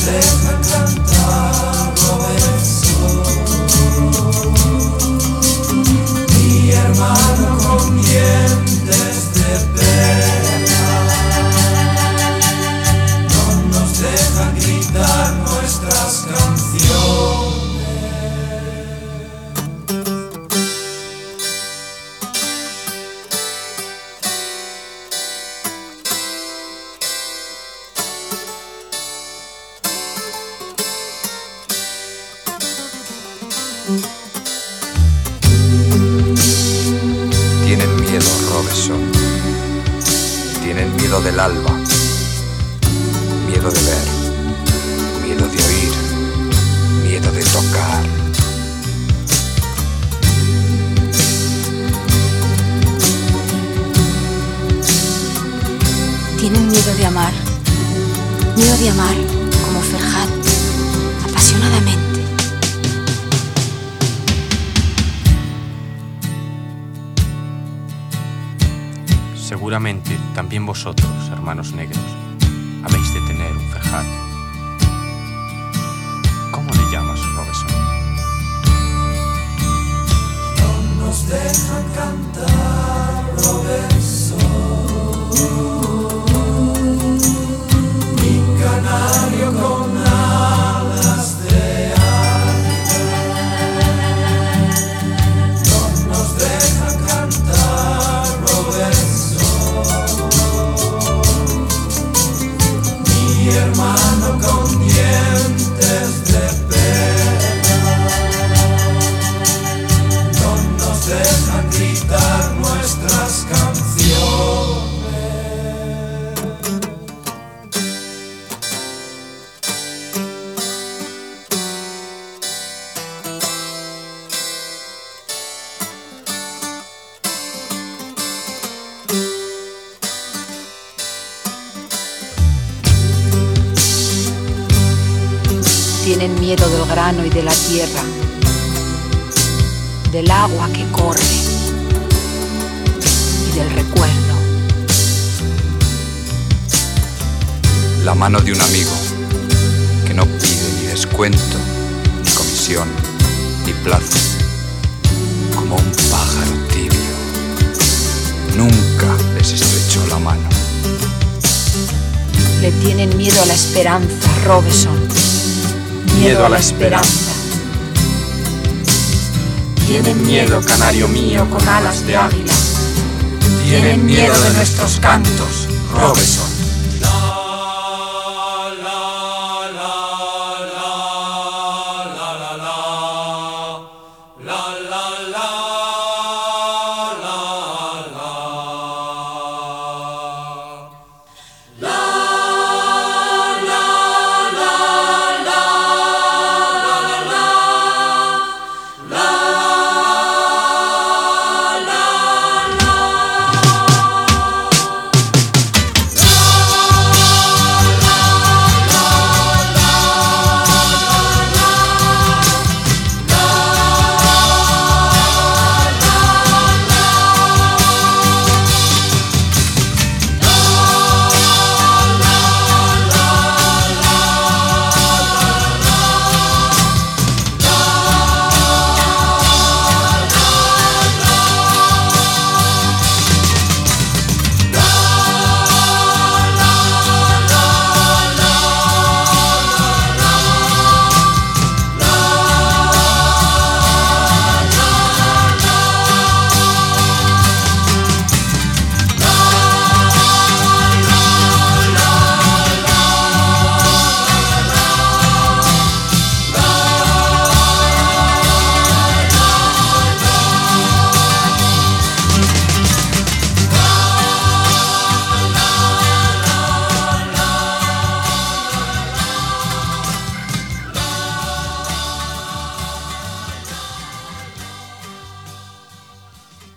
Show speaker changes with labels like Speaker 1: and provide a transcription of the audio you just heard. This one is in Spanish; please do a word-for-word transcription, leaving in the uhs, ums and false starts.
Speaker 1: deja cantar Robinson, mi hermano con dientes de pena, no nos dejan gritar nuestras canciones.
Speaker 2: Tienen miedo, Robinson. Tienen miedo del alba, miedo de ver, miedo de oír, miedo de tocar.
Speaker 3: Tienen miedo de amar, miedo de amar como Ferhat, apasionadamente.
Speaker 4: Seguramente también vosotros, hermanos negros, habéis de tener un Ferhat. ¿Cómo le llamas, Robinson?
Speaker 1: No nos dejan cantar Robinson, mi canario con alas de águila. No nos dejan cantar Robinson, mi hermano con dientes de pena, no nos dejan gritar nuestras canciones.
Speaker 3: Tienen miedo del grano y de la tierra, del agua que corre y del recuerdo.
Speaker 2: La mano de un amigo que no pide ni descuento, ni comisión, ni plazo, como un pájaro tibio. Nunca les estrechó la mano.
Speaker 3: Le tienen miedo a la esperanza, Robinson.
Speaker 4: Miedo a la esperanza. Tienen miedo, canario mío con alas de águila. Tienen miedo de nuestros cantos, Robinson.